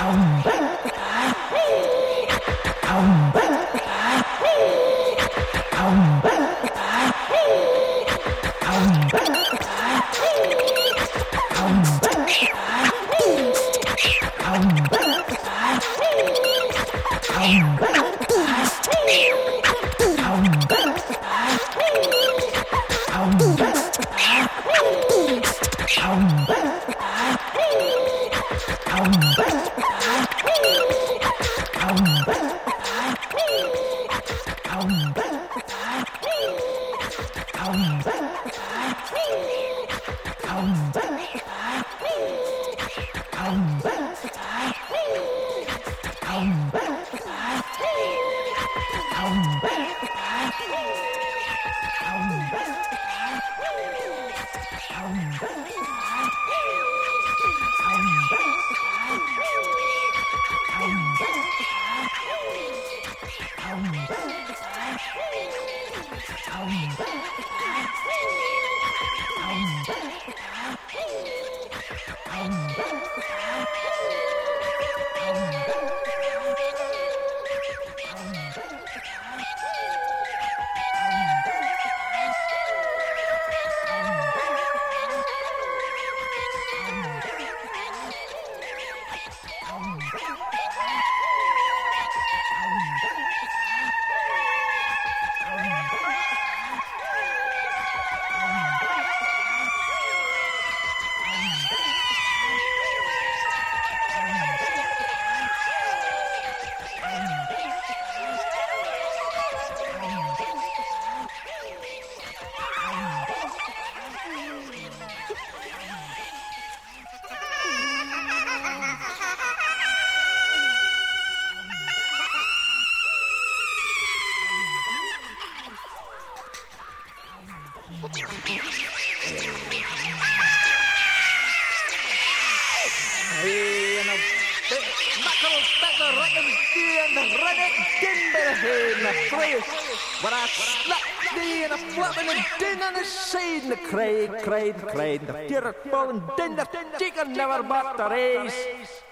Cried, the tear fallen, then the chicken never bought the race.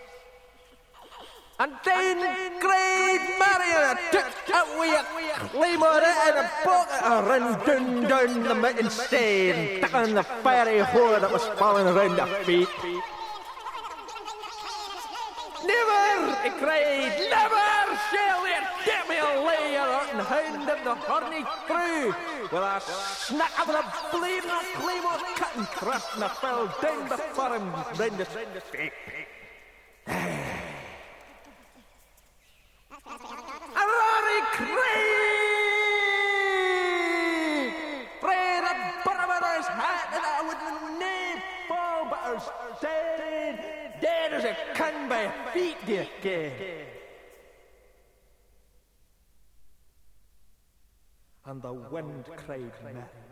And then great Marion took away a claymore and a bucket and ran down the mountain stair, stuck on the fiery whore that was falling around their feet. Never, he cried, never shall there get me a layer and hound of the horny crew. With a snack of the blade and a claymore cut and thrust and I fell down before him round his feet. A rory cry! Pray the barber's hat and I would nae fall but I was dead as a can by feet, dear gay. And the wind cried merry.